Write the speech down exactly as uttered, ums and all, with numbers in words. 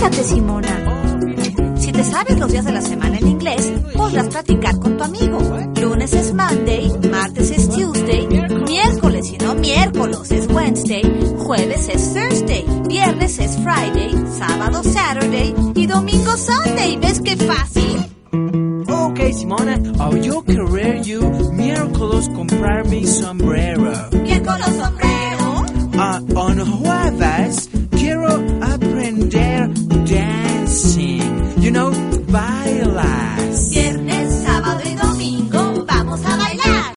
Escúchate, Simona. Si te sabes los días de la semana en inglés, podrás practicar con tu amigo. Lunes es Monday, martes es Tuesday, miércoles y no miércoles es Wednesday, jueves es Thursday, viernes es Friday, sábado Saturday y domingo Sunday. ¿Ves qué fácil? Okay, Simona, I'll yo querer you miércoles comprar mi sombrero. Miércoles